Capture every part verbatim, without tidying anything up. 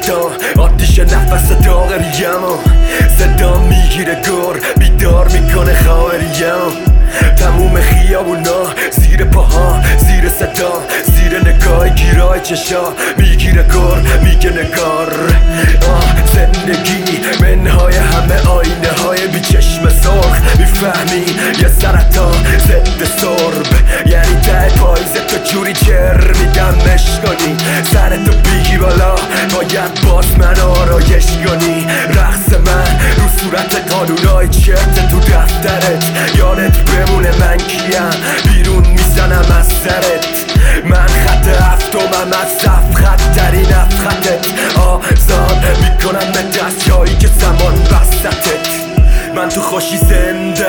تا آتیش نفس داغریم صدا میگیره گر بیدار میکنه خواهریم تموم خیابونا زیر پاها زیر صدا زیر نگاه گیرای چشا میگیره گر میگه نگار آه زندگی منهای همه آینه های بی چشم سرخ میفهمی یه سرطان ضد سرب یعنی ته پاییز تو جوری جر میدمش کنی سرتو بیگی بالا باید باز من آرایش کنی رقص من رو صورت قانونای چرت تو دفترت یادت بمونه من کیم بیرون میزنم از سرت من خط هفتمم از صف خطترین خطت آزاد میکنم به دست جایی که زمان وسطت من تو خوشی زنده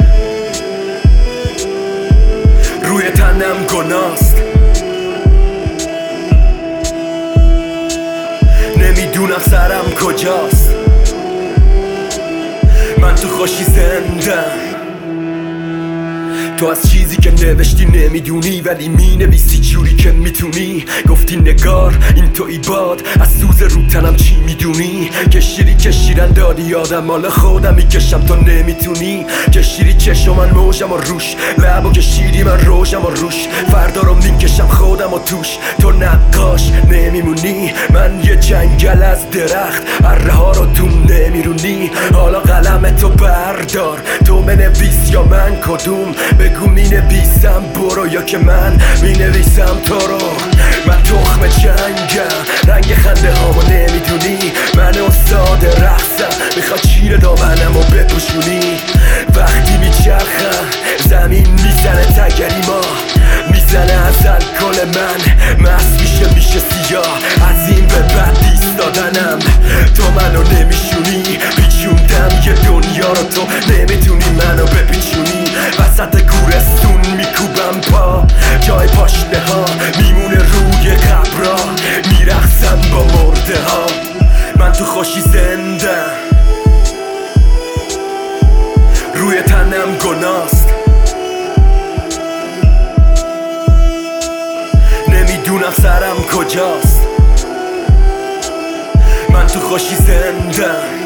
روی تنم گناست نمیدونم سرم کجاست من تو خوشی زنده تو از چیزی که نوشتی نمیدونی ولی مینویسی جوری که میتونی گفتی نگار این توی باد از سوز رو تنم چی میدونی کشیری کشیرن دادی یادم مال خودم میکشم تو نمیتونی کشیری چشم من موجم و روش لبو کشیری من روشم و روش فردا رو میکشم خودم و توش تو نقاش نمیمونی من یه جنگل از درخت اره ها رو تو نمیرونی حالا قلم تو بردار تو بنویس یا من کدوم بگو می نویسم برو یا که من می نویسم تو رو من تخم جنگم رنگ خنده هامو نمیدونی من استاد رقصم میخواد چیر دامنم و بپوشونی وقتی میچرخم زمین میزنه تگری ما میزنه از الکل من مست میشه میشه سیاه از این به بعد ایستادنم تو منو نمیشونی پیچوندم یه دنیا رو تو نمیتونی منو بپیچونی وسط گورستون میکوبم پا جای پاشنه ها میمونه روی قبرا میرقصم با مرده ها من تو خوشی زنده روی تنم گناست نمیدونم سرم کجاست من تو خوشی زنده